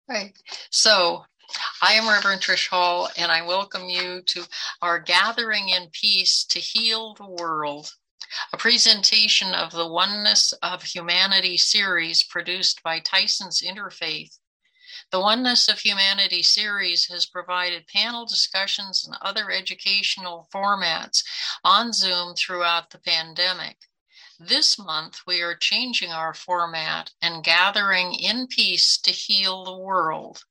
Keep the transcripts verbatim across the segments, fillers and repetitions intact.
Right. So I am Reverend Trish Hall, and I welcome you to our Gathering in Peace to Heal the World, a presentation of the Oneness of Humanity series produced by Tyson's Interfaith. The Oneness of Humanity series has provided panel discussions and other educational formats on Zoom throughout the pandemic. This month, we are changing our format and gathering in peace to heal the world.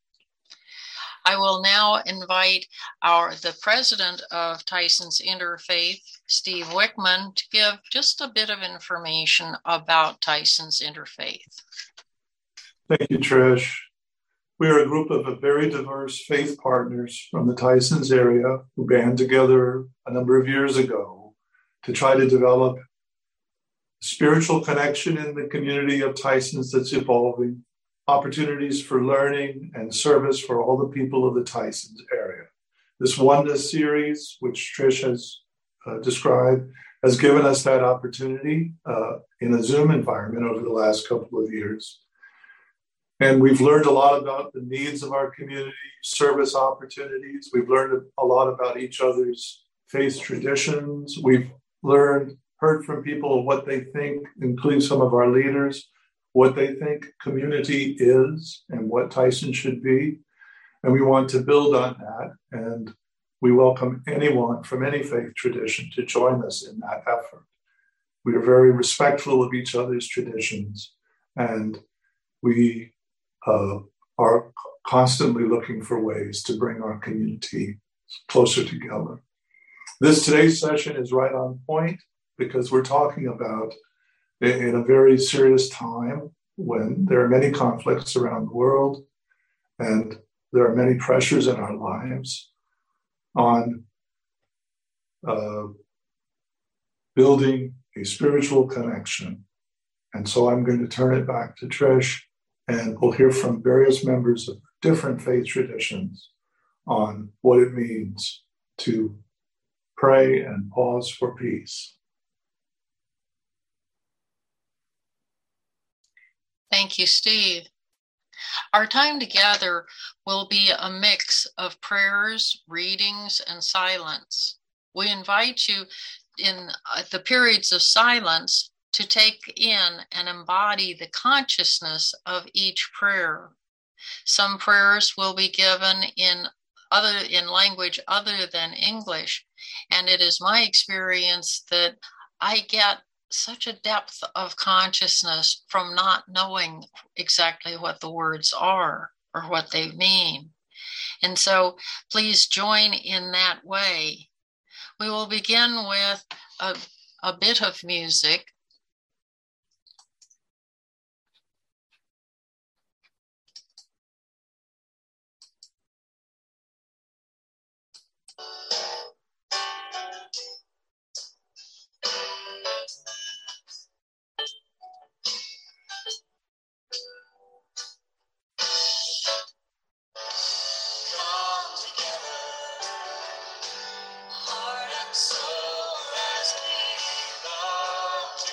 I will now invite our the president of Tyson's Interfaith, Steve Wickman, to give just a bit of information about Tyson's Interfaith. Thank you, Trish. We are a group of very diverse faith partners from the Tysons area who band together a number of years ago to try to develop spiritual connection in the community of Tysons that's evolving, opportunities for learning and service for all the people of the Tysons area. This Oneness series, which Trish has uh, described, has given us that opportunity uh, in a Zoom environment over the last couple of years. And we've learned a lot about the needs of our community, service opportunities. We've learned a lot about each other's faith traditions. We've learned, heard from people what they think, including some of our leaders, what they think community is and what Tyson should be. And we want to build on that. And we welcome anyone from any faith tradition to join us in that effort. We are very respectful of each other's traditions, and we Uh, are constantly looking for ways to bring our community closer together. This today's session is right on point because we're talking about, in a very serious time when there are many conflicts around the world and there are many pressures in our lives on uh, building a spiritual connection. And so I'm going to turn it back to Trish, and we'll hear from various members of different faith traditions on what it means to pray and pause for peace. Thank you, Steve. Our time together will be a mix of prayers, readings, and silence. We invite you in the periods of silence to take in and embody the consciousness of each prayer. Some prayers will be given in other in language other than English, and it is my experience that I get such a depth of consciousness from not knowing exactly what the words are or what they mean. And so please join in that way. We will begin with a, a bit of music. Soul as we belong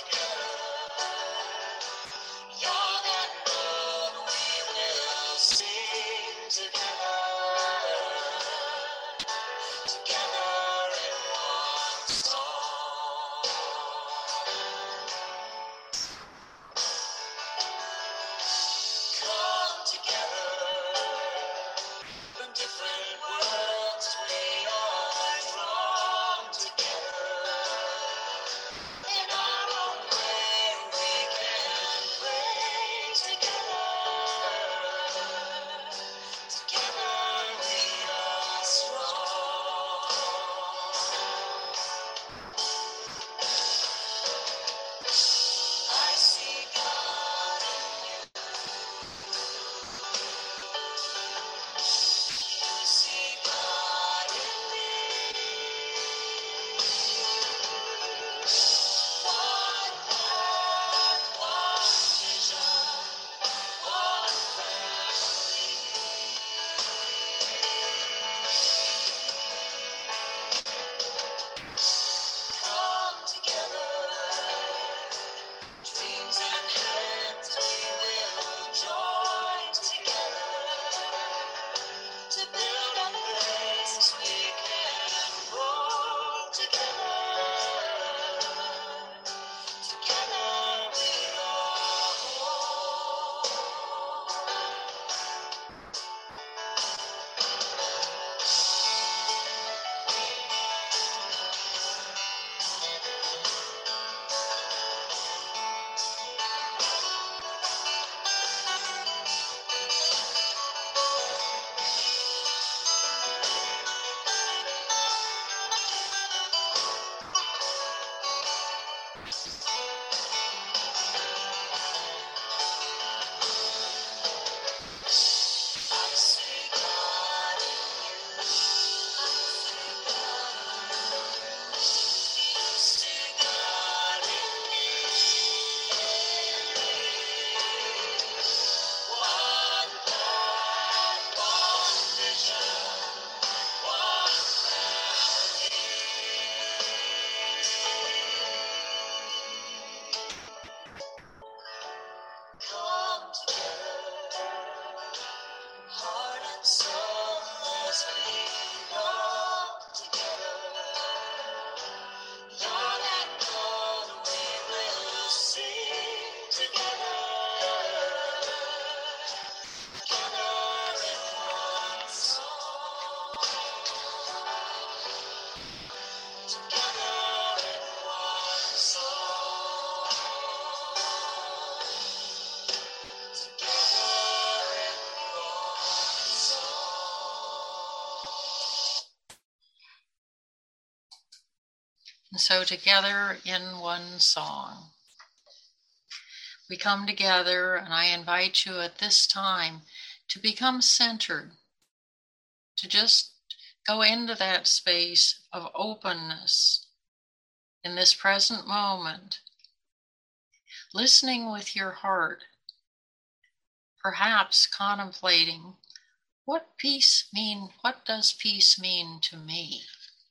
And so together in one song, we come together, and I invite you at this time to become centered, to just go into that space of openness in this present moment, listening with your heart, perhaps contemplating, what peace mean, what does peace mean to me?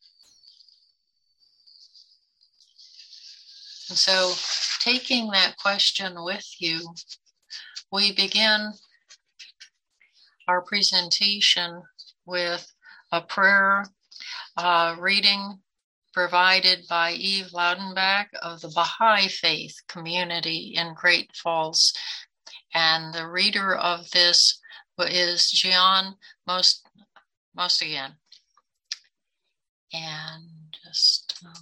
And so, taking that question with you, we begin our presentation with a prayer uh, reading provided by Eve Loudenbach of the Baha'i Faith community in Great Falls. And the reader of this is Gian Most Mostigan. And just a moment.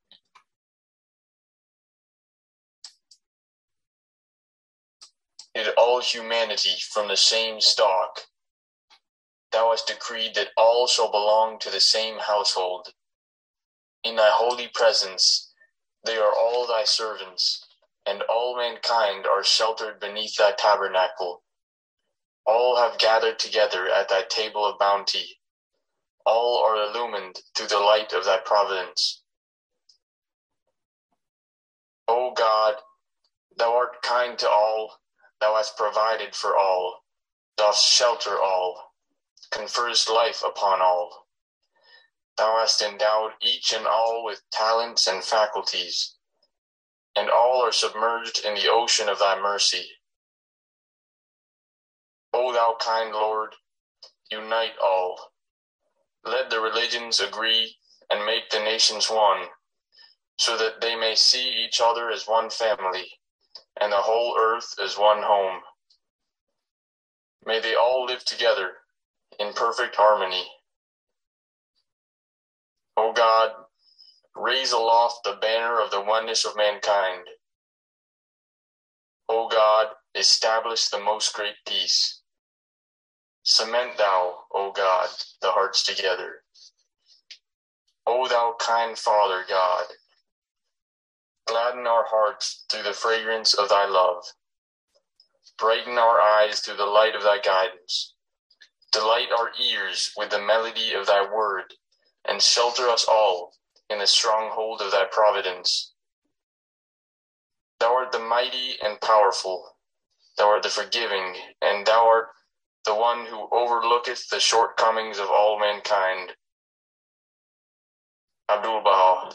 Did all humanity from the same stock. Thou hast decreed that all shall belong to the same household. In thy holy presence, they are all thy servants, and all mankind are sheltered beneath thy tabernacle. All have gathered together at thy table of bounty. All are illumined through the light of thy providence. O God, thou art kind to all. Thou hast provided for all, dost shelter all, conferst life upon all. Thou hast endowed each and all with talents and faculties, and all are submerged in the ocean of thy mercy. O thou kind Lord, unite all. Let the religions agree and make the nations one, so that they may see each other as one family, and the whole earth as one home. May they all live together in perfect harmony. O God, raise aloft the banner of the oneness of mankind. O God, establish the most great peace. Cement thou, O God, the hearts together. O thou kind Father God, gladden our hearts through the fragrance of thy love. Brighten our eyes through the light of thy guidance. Delight our ears with the melody of thy word, and shelter us all in the stronghold of thy providence. Thou art the mighty and powerful. Thou art the forgiving, and thou art the one who overlooketh the shortcomings of all mankind. Abdul Baha.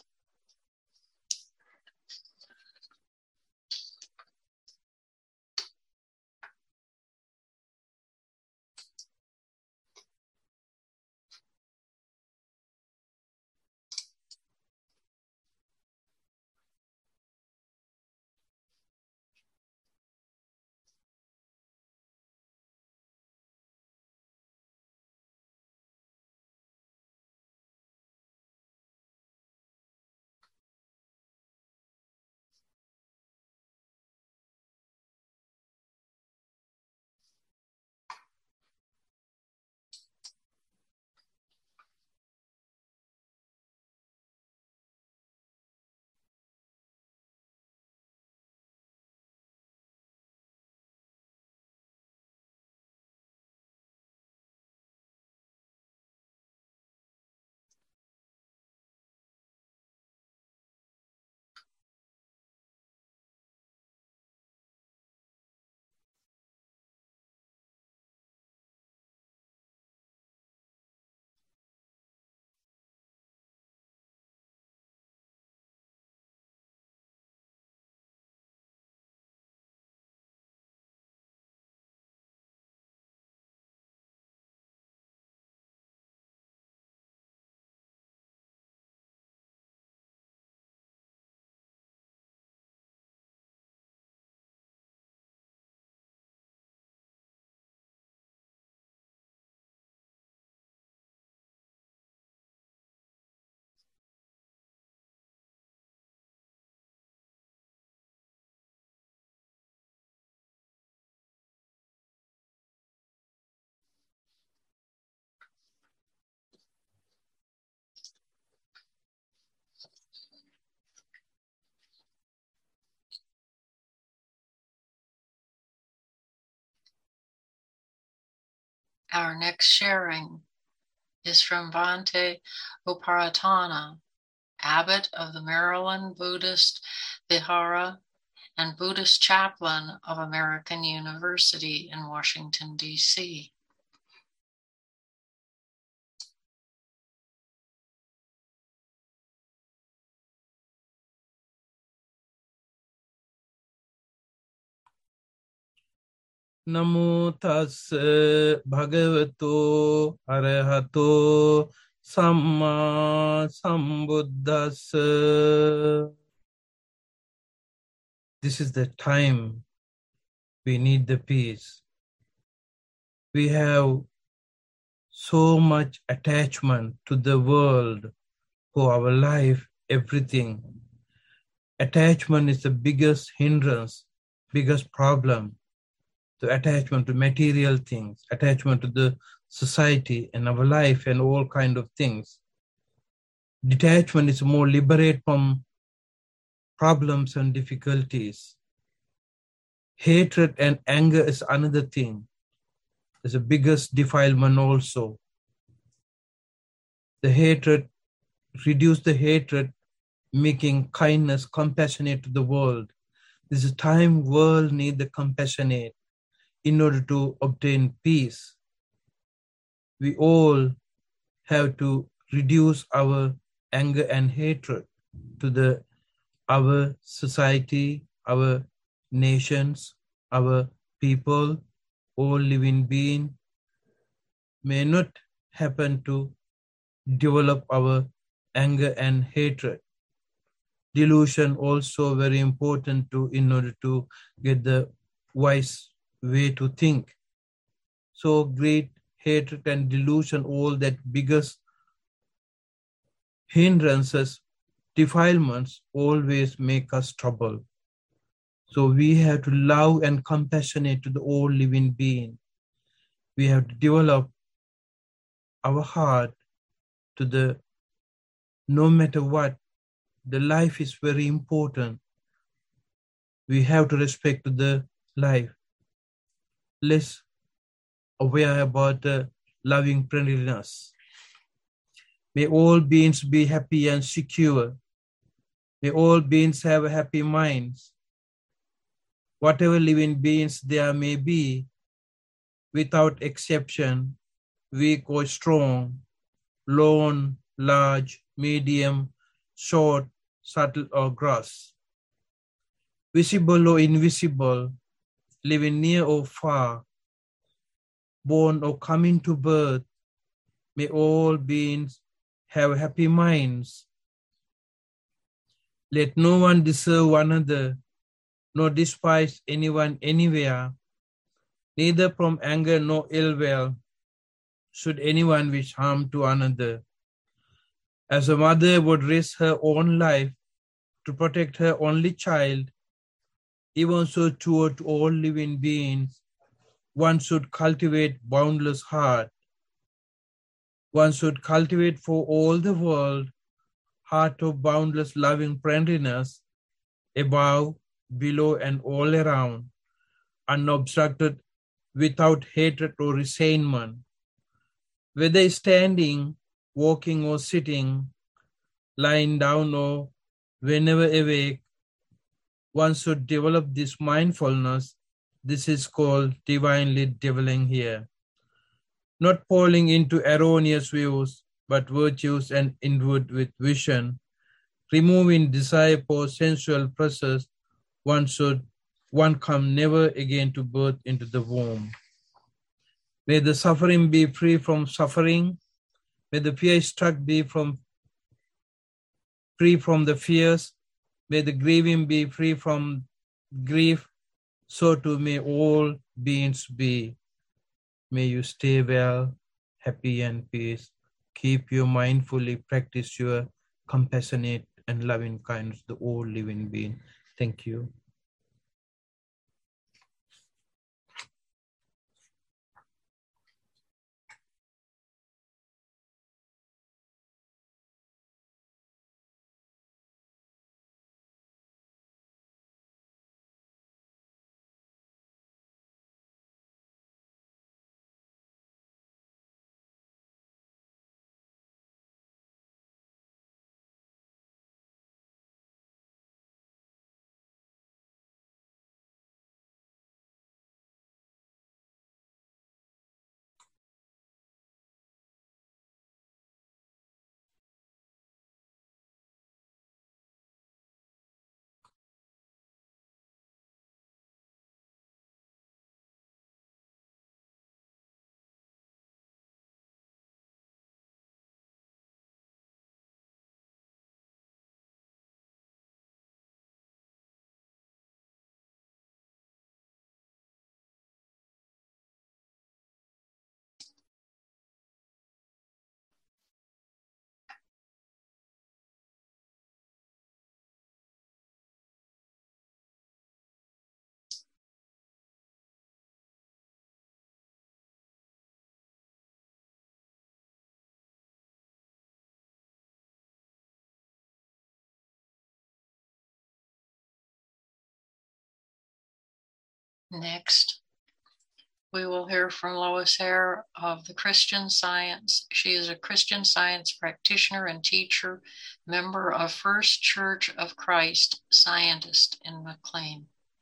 Our next sharing is from Bhante Uparatana, abbot of the Maryland Buddhist Vihara and Buddhist chaplain of American University in Washington, D C Namo tassa bhagavato arahato samma sambuddhassa. This is the time we need the peace. We have so much attachment to the world, for our life, everything. Attachment is the biggest hindrance, biggest problem. The attachment to material things, attachment to the society and our life and all kind of things. Detachment is more liberate from problems and difficulties. Hatred and anger is another thing. It's the biggest defilement also. The hatred, reduce the hatred, making kindness, compassionate to the world. This is time world need the compassionate in order to obtain peace. We all have to reduce our anger and hatred to the our society, our nations, our people, all living beings may not happen to develop our anger and hatred. Delusion also very important to in order to get the wise way to think. So great hatred and delusion, all that biggest hindrances, defilements always make us trouble. So we have to love and compassionate to the all living being. We have to develop our heart to the, no matter what, the life is very important. We have to respect the life. Less aware about the loving friendliness. May all beings be happy and secure. May all beings have happy minds. Whatever living beings there may be, without exception, weak or strong, lone, large, medium, short, subtle or gross, visible or invisible, living near or far, born or coming to birth, may all beings have happy minds. Let no one deserve one another, nor despise anyone anywhere, neither from anger nor ill will should anyone wish harm to another. As a mother would risk her own life to protect her only child, even so toward all living beings, one should cultivate boundless heart. One should cultivate for all the world heart of boundless loving friendliness, above, below, and all around, unobstructed, without hatred or resentment. Whether standing, walking or sitting, lying down or whenever awake, one should develop this mindfulness. This is called divinely dwelling here. Not falling into erroneous views, but virtues and inward with vision. Removing desire for sensual pleasures, one should, one come never again to birth into the womb. May the suffering be free from suffering. May the fear struck be from free from the fears. May the grieving be free from grief. So too may all beings be. May you stay well, happy and peace. Keep your mindfully practice your compassionate and loving kindness to all living beings. Thank you. Next, we will hear from Lois Hare of the Christian Science. She is a Christian Science practitioner and teacher, member of First Church of Christ, scientist in McLean.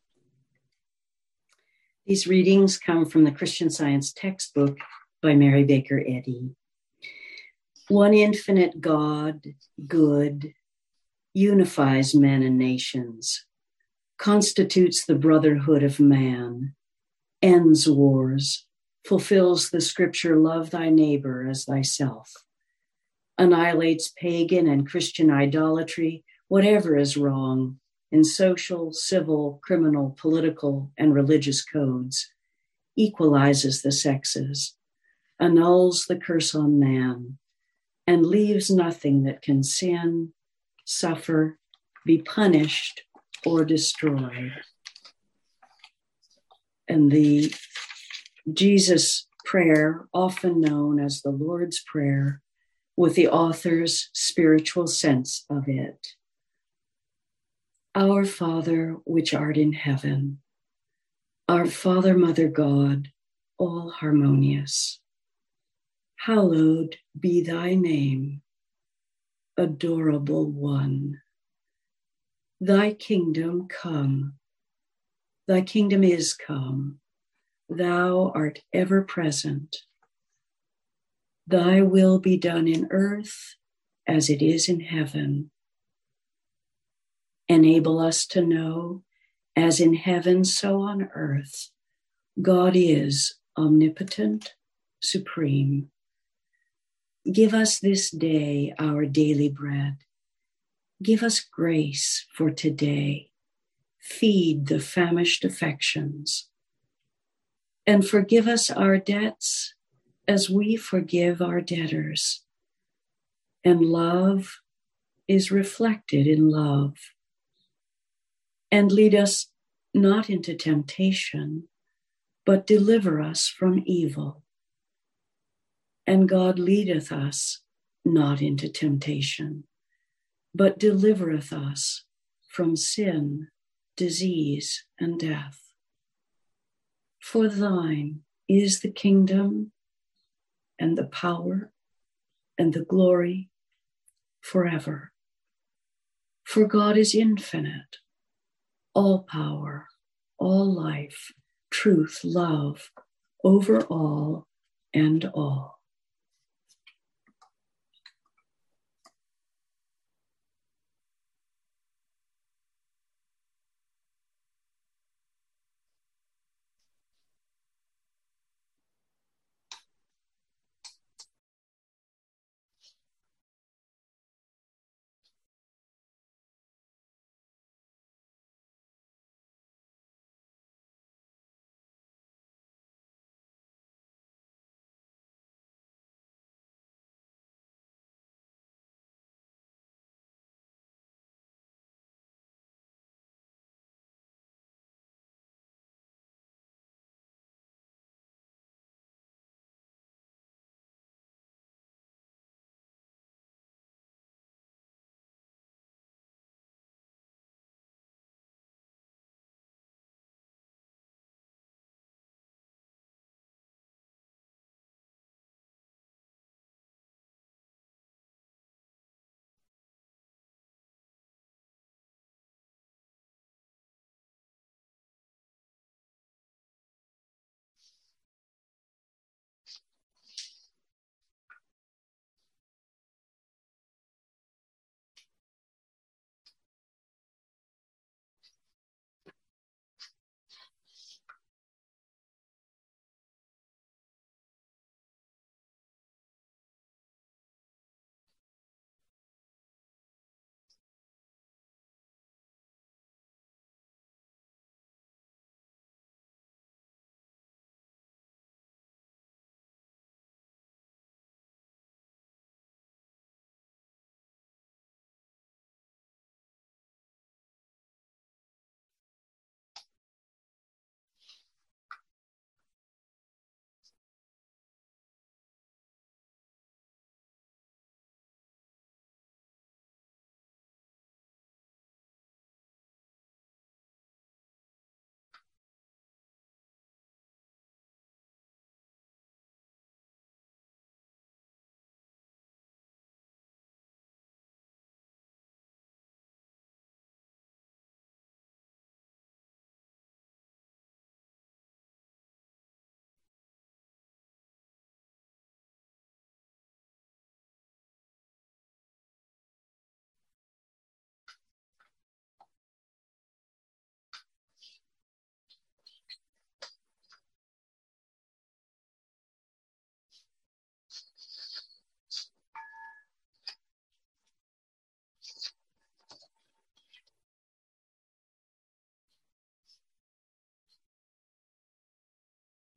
These readings come from the Christian Science textbook by Mary Baker Eddy. One infinite God, good, unifies men and nations, constitutes the brotherhood of man, ends wars, fulfills the scripture, love thy neighbor as thyself, annihilates pagan and Christian idolatry, whatever is wrong in social, civil, criminal, political, and religious codes, equalizes the sexes, annuls the curse on man, and leaves nothing that can sin, suffer, be punished, or destroyed. And the Jesus prayer, often known as the Lord's Prayer, with the author's spiritual sense of it. Our Father, which art in heaven, our Father, Mother God, all harmonious, hallowed be thy name, adorable one. Thy kingdom come, thy kingdom is come, thou art ever present. Thy will be done in earth as it is in heaven. Enable us to know, as in heaven, so on earth, God is omnipotent, supreme. Give us this day our daily bread. Give us grace for today. Feed the famished affections. And forgive us our debts as we forgive our debtors. And love is reflected in love. And lead us not into temptation, but deliver us from evil. And God leadeth us not into temptation, but delivereth us from sin, disease, and death. For thine is the kingdom and the power and the glory forever. For God is infinite, all power, all life, truth, love, over all and all.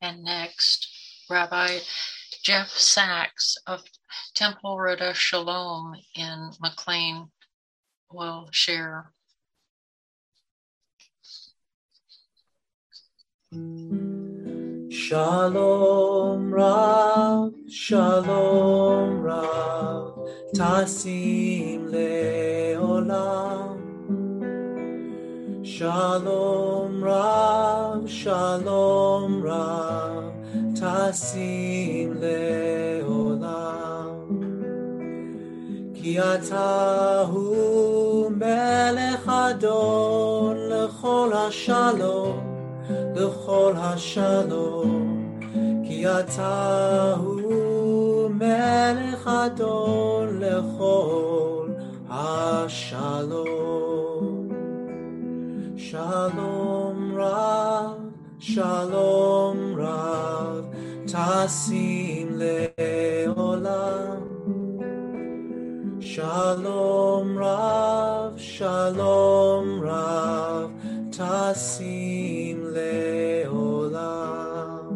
And next, Rabbi Jeff Sachs of Temple Rada Shalom in McLean will share. Shalom Rav, Shalom Rav, Tasim Leolam. Shalom Rav, Shalom Rav, Tasim Leolam. Ki atahu melech adon lechol hashalom, lechol hashalom. Ki atahu melech adon lechol hashalom. Shalom Rav, Shalom Rav, Tasim Leolam. Shalom Rav, Shalom Rav, Tasim Leolam.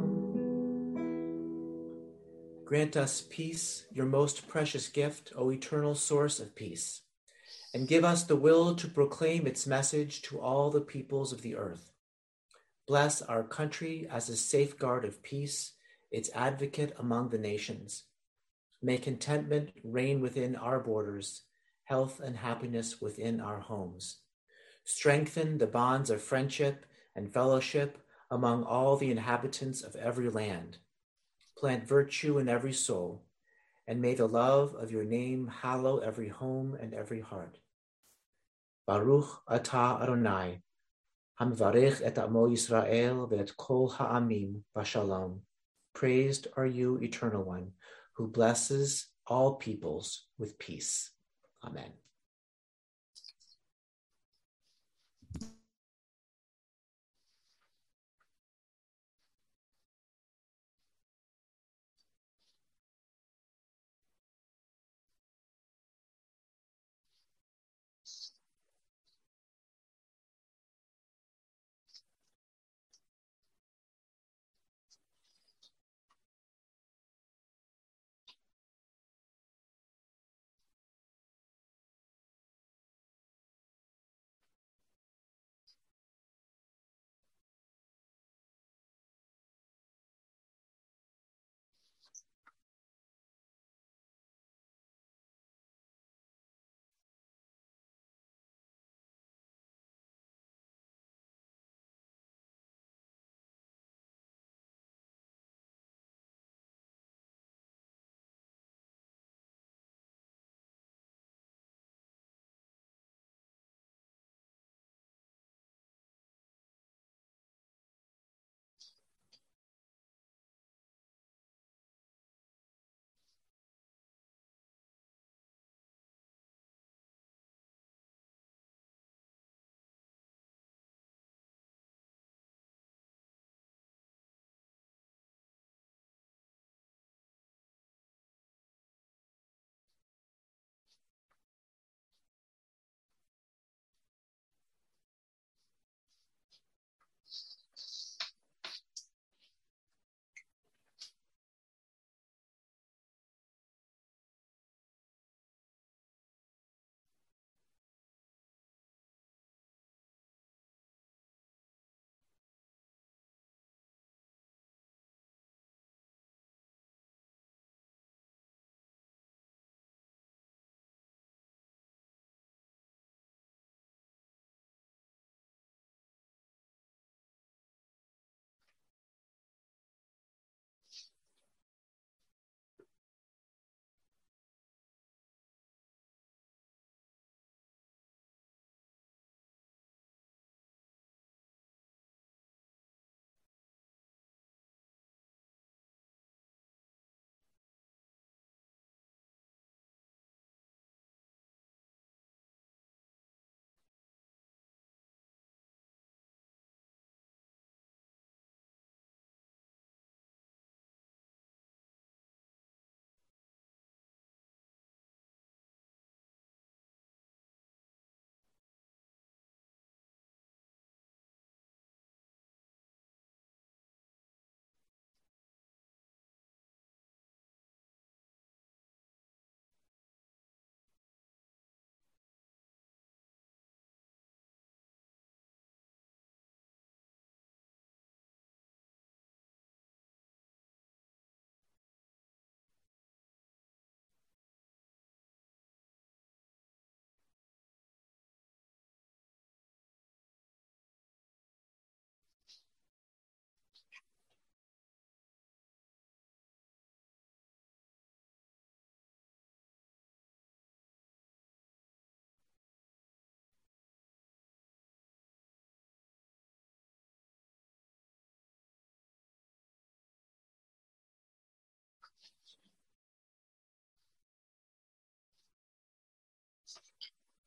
Grant us peace, your most precious gift, O eternal source of peace, and give us the will to proclaim its message to all the peoples of the earth. Bless our country as a safeguard of peace, its advocate among the nations. May contentment reign within our borders, health and happiness within our homes. Strengthen the bonds of friendship and fellowship among all the inhabitants of every land. Plant virtue in every soul, and may the love of your name hallow every home and every heart. Baruch atah Adonai, hamvarech et amo Yisrael ve'et kol ha'amim v'shalom. Praised are you, Eternal One, who blesses all peoples with peace. Amen.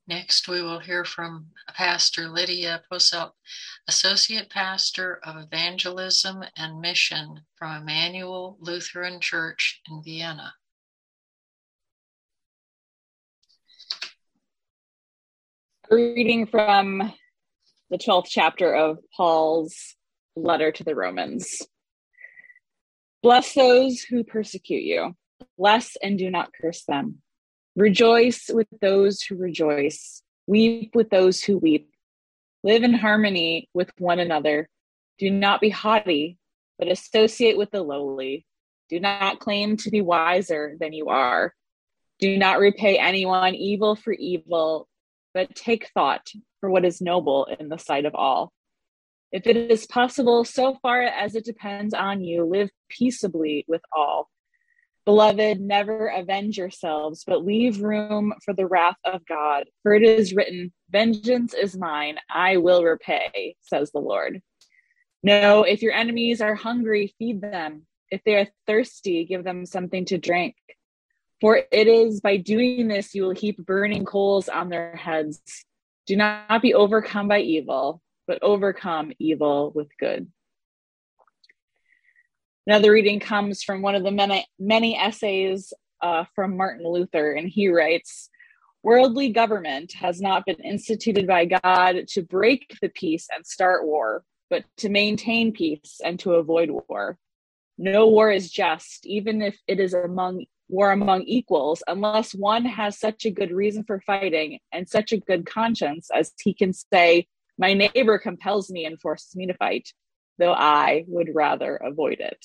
Next, we will hear from Pastor Lydia Posselt, Associate Pastor of Evangelism and Mission from Emmanuel Lutheran Church in Vienna. A reading from the twelfth chapter of Paul's letter to the Romans. Bless those who persecute you. Bless and do not curse them. Rejoice with those who rejoice. Weep with those who weep. Live in harmony with one another. Do not be haughty, but associate with the lowly. Do not claim to be wiser than you are. Do not repay anyone evil for evil, but take thought for what is noble in the sight of all. If it is possible, so far as it depends on you, live peaceably with all. Beloved, never avenge yourselves, but leave room for the wrath of God. For it is written, vengeance is mine, I will repay, says the Lord. No, if your enemies are hungry, feed them. If they are thirsty, give them something to drink. For it is by doing this you will heap burning coals on their heads. Do not be overcome by evil, but overcome evil with good. Another reading comes from one of the many, many essays uh, from Martin Luther, and he writes, worldly government has not been instituted by God to break the peace and start war, but to maintain peace and to avoid war. No war is just, even if it is among war among equals, unless one has such a good reason for fighting and such a good conscience as he can say, my neighbor compels me and forces me to fight, though I would rather avoid it.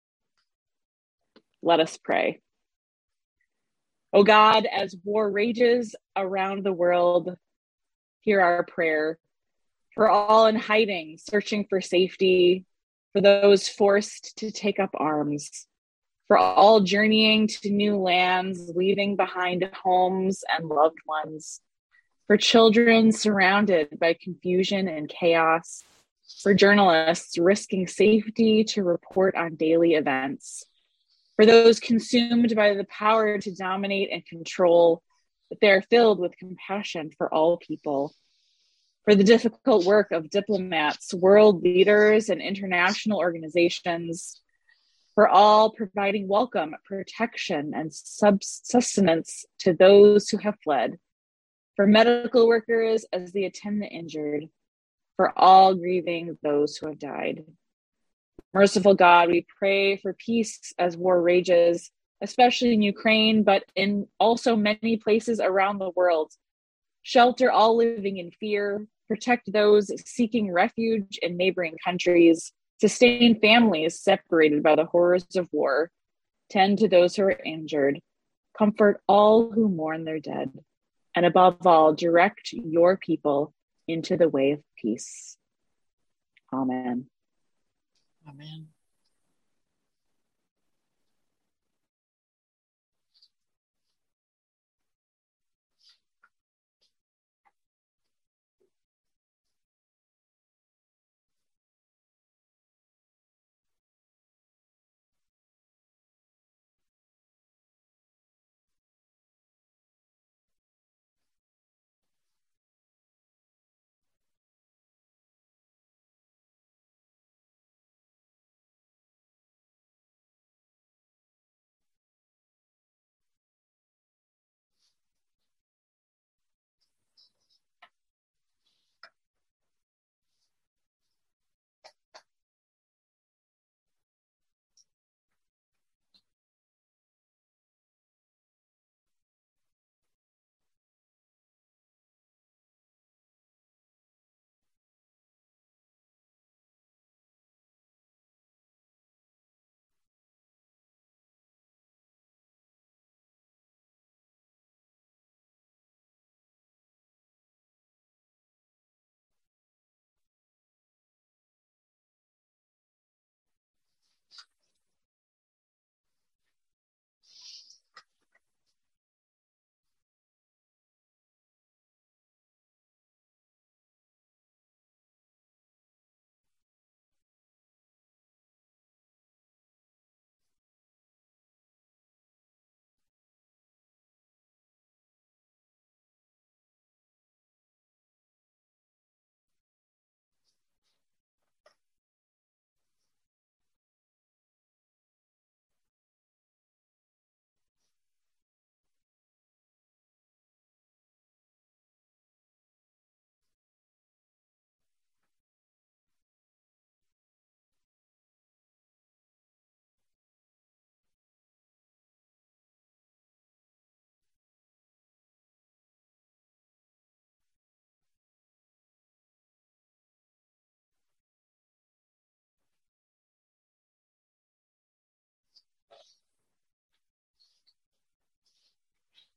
Let us pray. O God, as war rages around the world, hear our prayer. For all in hiding, searching for safety, for those forced to take up arms, for all journeying to new lands, leaving behind homes and loved ones, for children surrounded by confusion and chaos, for journalists risking safety to report on daily events, for those consumed by the power to dominate and control, but they are filled with compassion for all people, for the difficult work of diplomats, world leaders, and international organizations, for all providing welcome, protection, and sustenance to those who have fled, for medical workers as they attend the injured, for all grieving those who have died. Merciful God, we pray for peace as war rages, especially in Ukraine, but in also many places around the world. Shelter all living in fear, protect those seeking refuge in neighboring countries, sustain families separated by the horrors of war, tend to those who are injured, comfort all who mourn their dead, and above all, direct your people into the way of peace. Amen. Amen.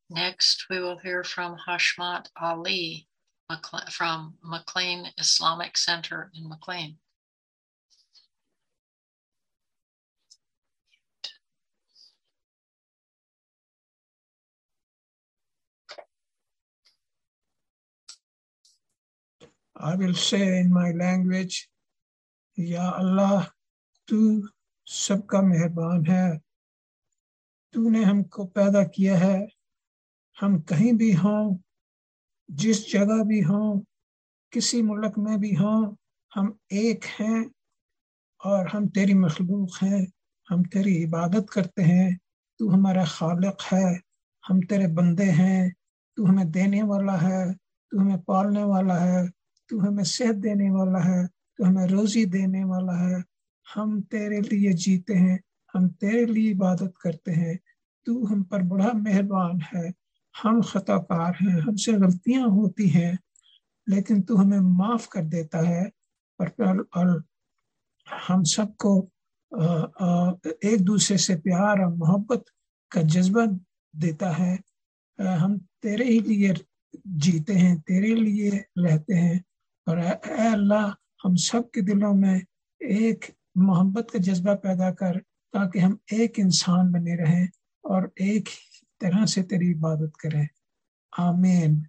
Next, we will hear from Hashmat Ali from McLean Islamic Center in McLean. I will say in my language, Ya Allah, तू सबका मेहरबान है, तूने हमको पैदा किया है, हम कहीं भी हों, जिस जगह भी हों, किसी मुल्क में भी हों, हम एक हैं और हम तेरी मखलूक हैं, हम तेरी इबादत करते हैं, तू हमारा खालिक है, हम तेरे बंदे हैं, तू हमें देने वाला है, तू हमें पालने वाला है, तू हमें सेहत देने वाला है, तू हमें रोजी देने वाला है, हम तेरे लिए जीते हैं, हम तेरे लिए इबादत करते हैं, तू हम पर बड़ा मेहरबान है, हम खताकार हैं, हमसे गलतियां होती हैं, लेकिन तू हमें माफ कर देता है और, और हम सबको एक दूसरे से प्यार और मोहब्बत का जज्बा देता है। हम तेरे ही लिए जीते हैं, तेरे लिए रहते हैं और ऐ अल्लाह हम सब के दिलों में एक मोहब्बत का जज्बा पैदा कर ताकि हम एक इंसान बने रहें और एक तरह से तेरी इबादत करें। आमीन।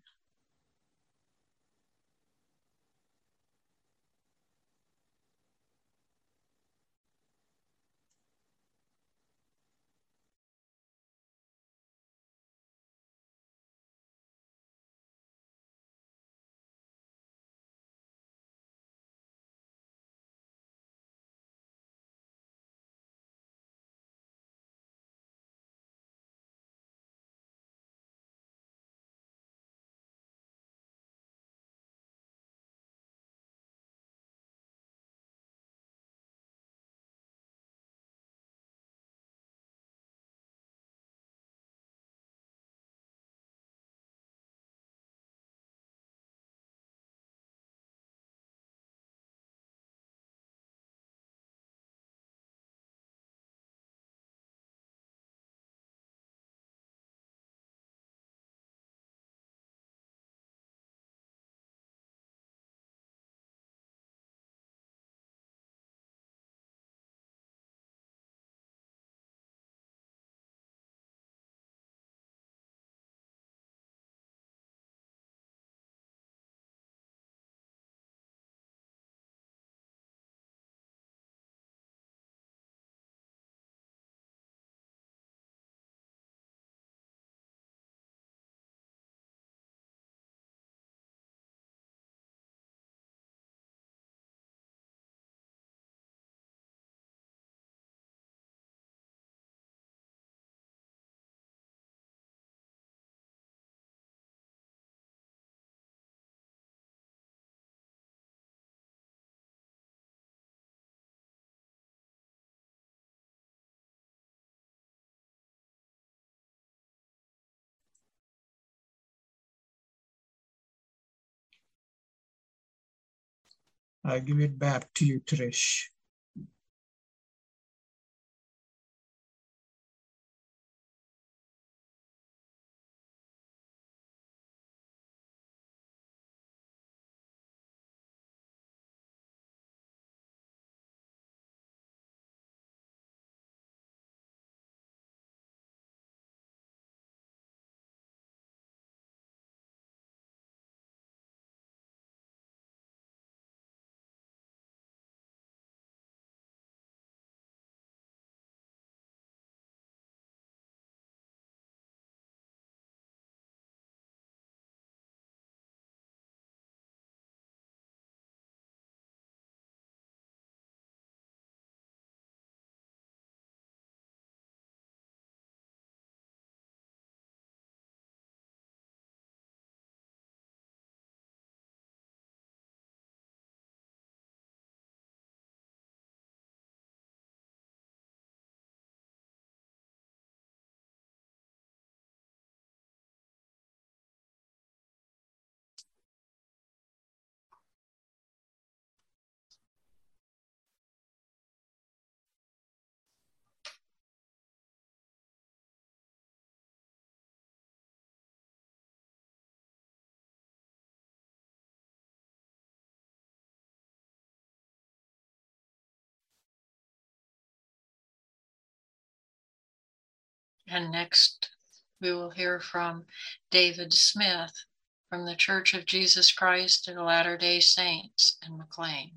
I give it back to you, Trish. And next, we will hear from David Smith from the Church of Jesus Christ of Latter-day Saints in McLean.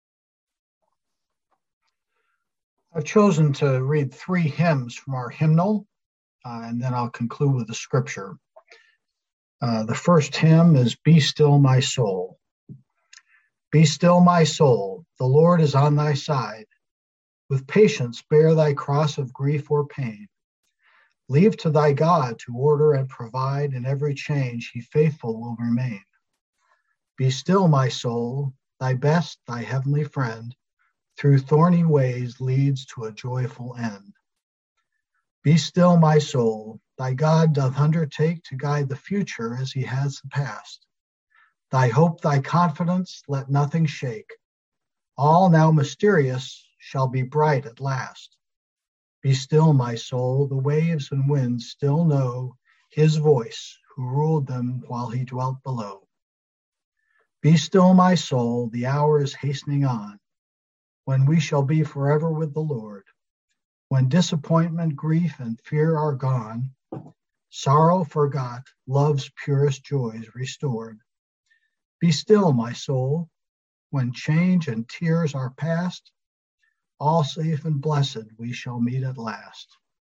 I've chosen to read three hymns from our hymnal, uh, and then I'll conclude with the scripture. Uh, the first hymn is Be Still My Soul. Be still my soul, the Lord is on thy side. With patience bear thy cross of grief or pain. Leave to thy God to order and provide, in every change he faithful will remain. Be still my soul, thy best, thy heavenly friend, through thorny ways leads to a joyful end. Be still my soul, thy God doth undertake to guide the future as he has the past. Thy hope, thy confidence, let nothing shake. All now mysterious shall be bright at last. Be still, my soul, the waves and winds still know his voice, who ruled them while he dwelt below. Be still, my soul, the hour is hastening on, when we shall be forever with the Lord. When disappointment, grief, and fear are gone, sorrow forgot, love's purest joys restored. Be still, my soul, when change and tears are past, all safe and blessed we shall meet at last.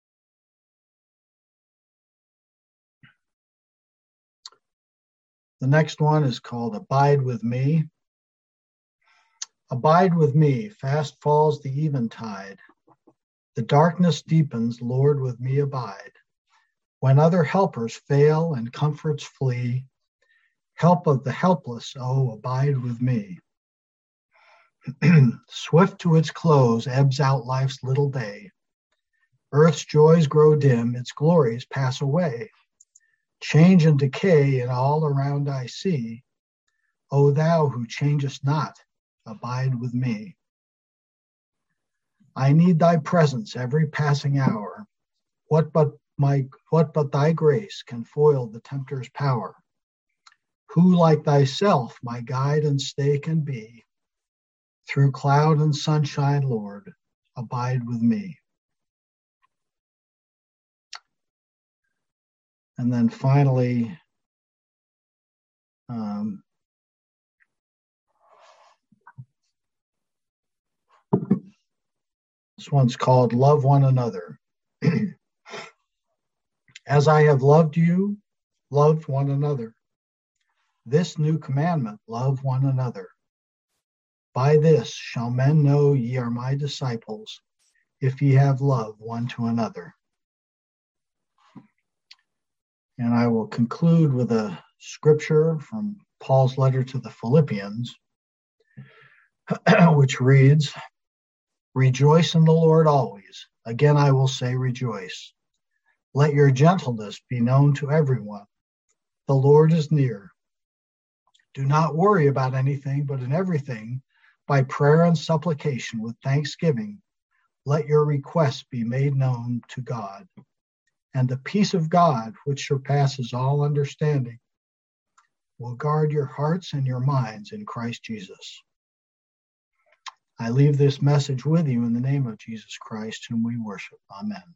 The next one is called Abide With Me. Abide with me, fast falls the eventide. The darkness deepens, Lord, with me abide. When other helpers fail and comforts flee, help of the helpless, oh, abide with me. Swift to its close ebbs out life's little day. Earth's joys grow dim, its glories pass away. Change and decay in all around I see. O thou who changest not, abide with me. I need thy presence every passing hour. What but my what but thy grace can foil the tempter's power? Who like thyself my guide and stay can be? Through cloud and sunshine, Lord, abide with me. And then finally, um, this one's called Love One Another. As I have loved you, loved one another. This new commandment, love one another. By this shall men know ye are my disciples, if ye have love one to another. And I will conclude with a scripture from Paul's letter to the Philippians, which reads, Rejoice in the Lord always. Again I will say rejoice. Let your gentleness be known to everyone. The Lord is near. Do not worry about anything, but in everything, by prayer and supplication with thanksgiving, let your requests be made known to God. And the peace of God, which surpasses all understanding, will guard your hearts and your minds in Christ Jesus. I leave this message with you in the name of Jesus Christ, whom we worship. Amen.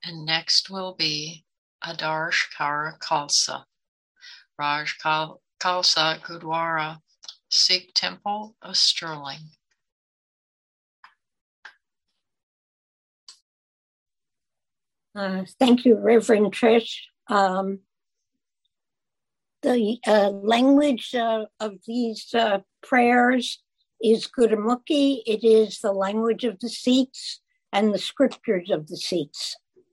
And next will be Adarsh Kara Khalsa, Raj Kal- Khalsa Gurdwara, Sikh Temple of Stirling. Uh, thank you, Reverend Trish. Um, the uh, language uh, of these uh, prayers is Gurmukhi. It is the language of the Sikhs and the scriptures of the Sikhs.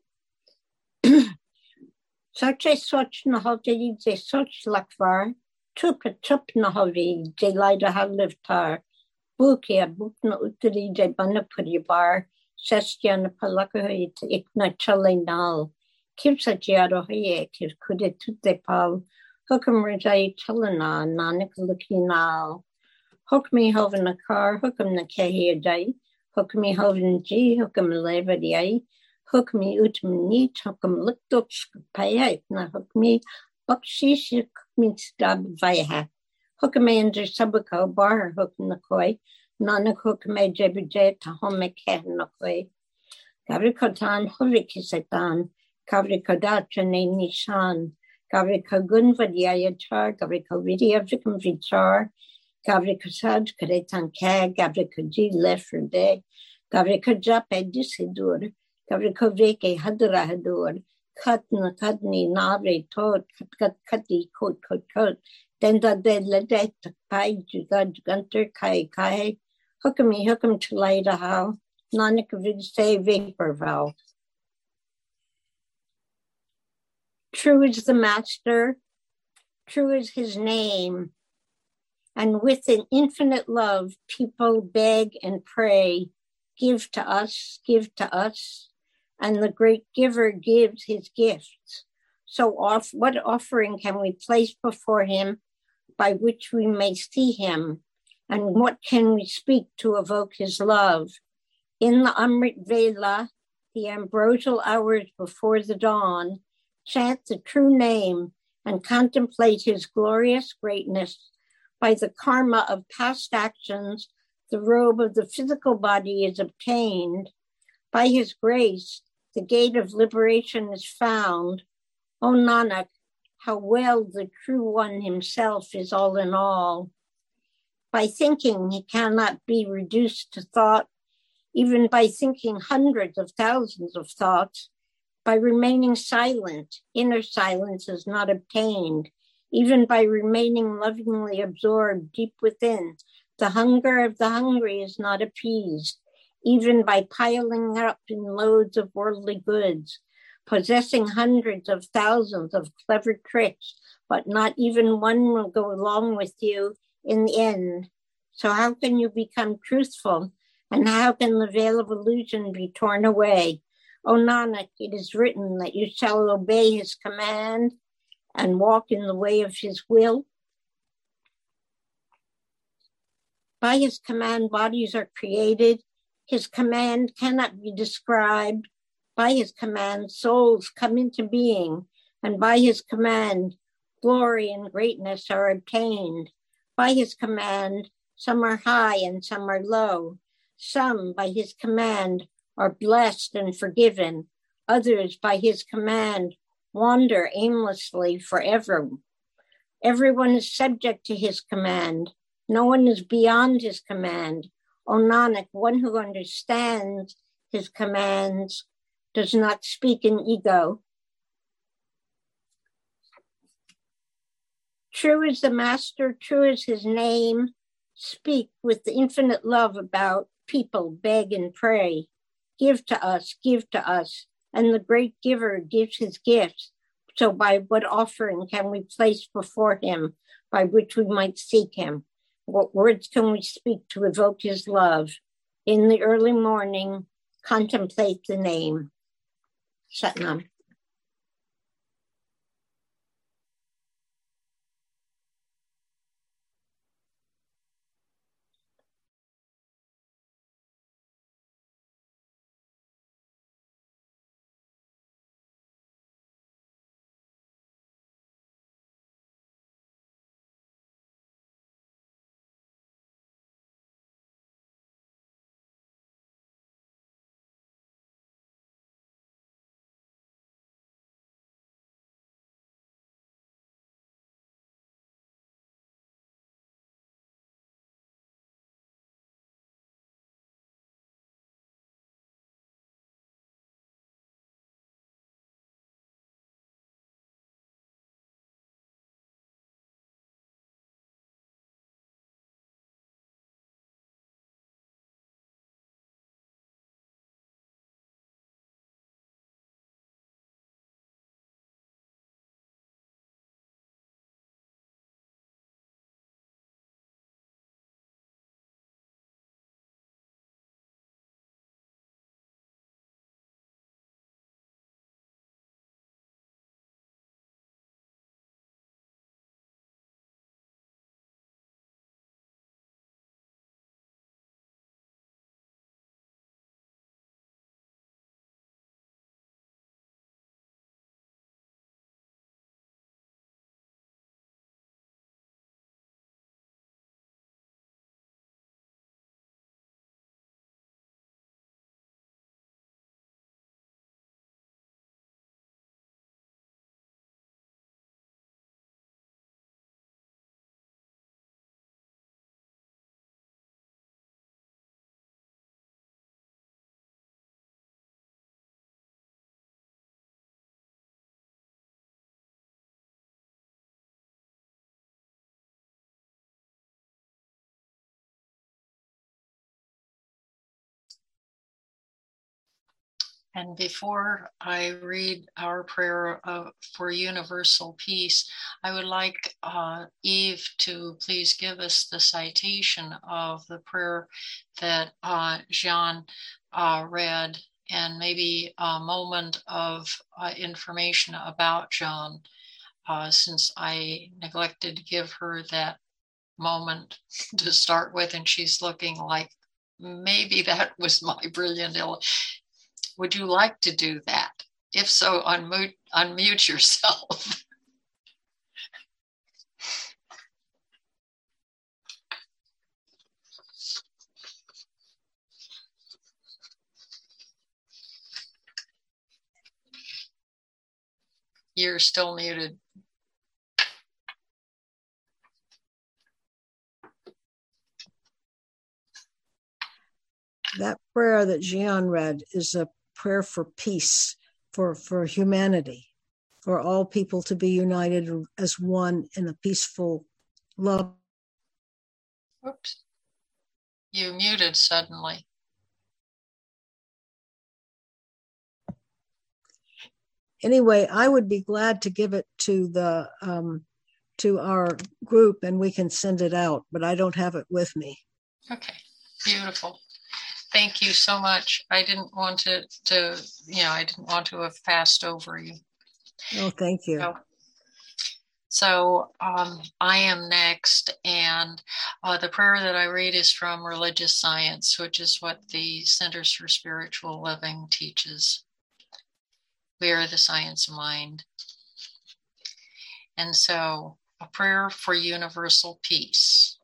Sache soch nahavi de soch lakvar, tup tup nahavi de lida halivtar, bukia bukna utri de banapuribar, sestiana palakahi ikna chalinal, kipsa jiarohe, kip kude tutte pal, hookum rajai chalana, nanik lukinal, hook me hoven a car, hookum na kehi day, hook me hoven g, hookum levadi. Hook me ut me hokum luktok paya na hook me bakshish hook me stab vaya. Hook me under sabako bar hook na koi, nanak hook me jebije ta home keh na koi. Gavrikotan hurikisatan, Gavrikodacha ne nishan, Gavrikogun vadyayatar, Gavrikovidia vikam vichar, Gavrikosaj karetan kag, Gavrikoji lefrede, Gavrikojap edisidur. Gavrikovreke hadura hadur, katna kadni nave tot, kat kat kati kot kot kot, denda de ledet pai jugad gunter kai kai, hookami hookam chalaida how, nanak vid say vapor vow. True is the master, true is his name, and with an infinite love, people beg and pray, give to us, give to us. And the great giver gives his gifts. So off, what offering can we place before him by which we may see him? And what can we speak to evoke his love? In the Amrit Vela, the ambrosial hours before the dawn, chant the true name and contemplate his glorious greatness. By the karma of past actions, the robe of the physical body is obtained. By his grace, the gate of liberation is found. O Nanak, how well the true one himself is all in all. By thinking, he cannot be reduced to thought, even by thinking hundreds of thousands of thoughts. By remaining silent, inner silence is not obtained. Even by remaining lovingly absorbed deep within, the hunger of the hungry is not appeased. Even by piling up in loads of worldly goods, possessing hundreds of thousands of clever tricks, but not even one will go along with you in the end. So how can you become truthful? And how can the veil of illusion be torn away? O Nanak, it is written that you shall obey his command and walk in the way of his will. By his command, bodies are created. His command cannot be described. By his command, souls come into being, and by his command, glory and greatness are obtained. By his command, some are high and some are low. Some, by his command, are blessed and forgiven. Others, by his command, wander aimlessly forever. Everyone is subject to his command. No one is beyond his command. O Nanak, one who understands his commands does not speak in ego. True is the master, true is his name. Speak with the infinite love about people, beg and pray. Give to us, give to us. And the great giver gives his gifts. So by what offering can we place before him by which we might seek him? What words can we speak to evoke his love? In the early morning, contemplate the name. Satnam. And before I read our prayer uh, for universal peace, I would like uh, Eve to please give us the citation of the prayer that uh, Jean uh, read, and maybe a moment of uh, information about Jean, uh, since I neglected to give her that moment to start with, and she's looking like maybe that was my brilliant ill. Would you like to do that? If so, unmute, unmute yourself. You're still muted. That prayer that Jean read is a prayer for peace, for, for humanity, for all people to be united as one in a peaceful love. Oops. You muted suddenly. Anyway, I would be glad to give it to the um, to our group, and we can send it out, but I don't have it with me. Okay, beautiful. Thank you so much. I didn't want to, to, you know, I didn't want to have passed over you. Oh, thank you. So, so um, I am next, and uh, the prayer that I read is from Religious Science, which is what the Centers for Spiritual Living teaches. We are the science of mind. And so, a prayer for universal peace.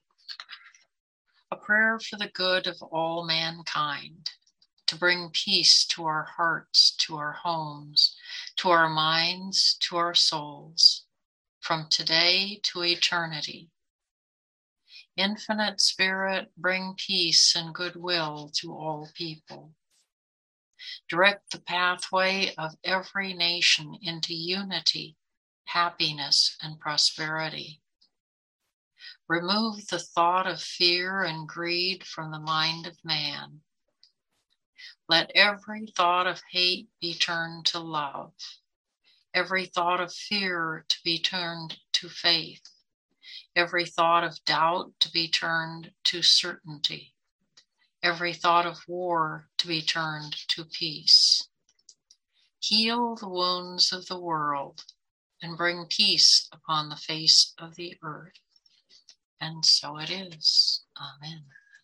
A prayer for the good of all mankind, to bring peace to our hearts, to our homes, to our minds, to our souls, from today to eternity. Infinite Spirit, bring peace and goodwill to all people. Direct the pathway of every nation into unity, happiness, and prosperity. Remove the thought of fear and greed from the mind of man. Let every thought of hate be turned to love, every thought of fear to be turned to faith, every thought of doubt to be turned to certainty, every thought of war to be turned to peace. Heal the wounds of the world and bring peace upon the face of the earth. And so it is. Amen.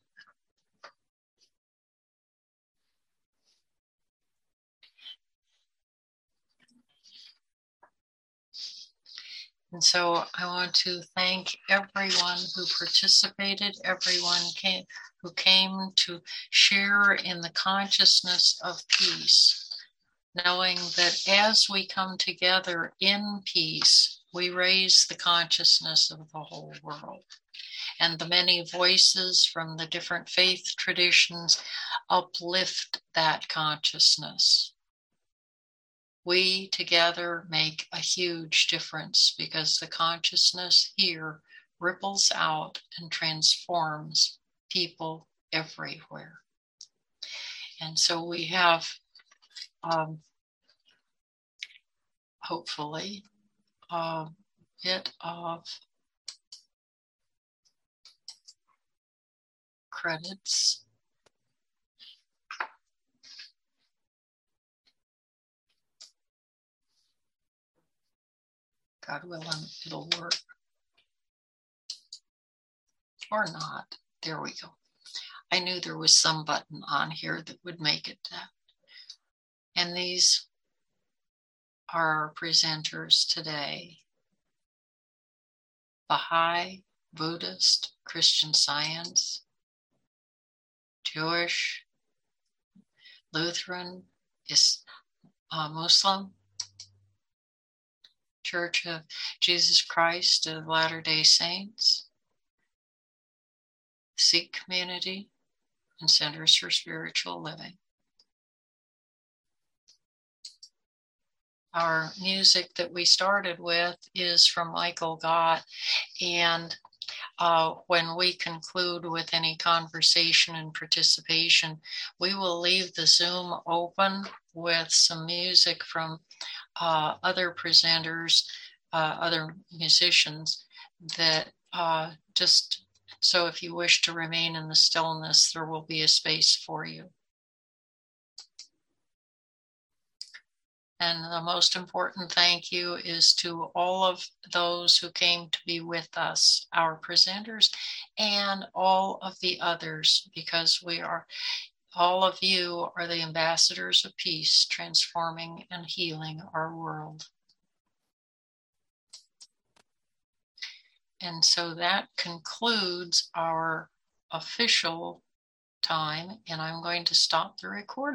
And so I want to thank everyone who participated, everyone came, who came to share in the consciousness of peace, knowing that as we come together in peace, we raise the consciousness of the whole world. And the many voices from the different faith traditions uplift that consciousness. We together make a huge difference because the consciousness here ripples out and transforms people everywhere. And so we have, um, hopefully, a bit of credits. God willing, it'll work. Or not. There we go. I knew there was some button on here that would make it that. And these are our presenters today. Baha'i, Buddhist, Christian Science, Jewish, Lutheran, is uh, Muslim, Church of Jesus Christ of Latter-day Saints, Sikh community, and Centers for Spiritual Living. Our music that we started with is from Michael Gott, and Uh, when we conclude with any conversation and participation, we will leave the Zoom open with some music from uh, other presenters, uh, other musicians, that uh, just so if you wish to remain in the stillness, there will be a space for you. And the most important thank you is to all of those who came to be with us, our presenters, and all of the others, because we are, all of you are the ambassadors of peace, transforming and healing our world. And so that concludes our official time, and I'm going to stop the recording.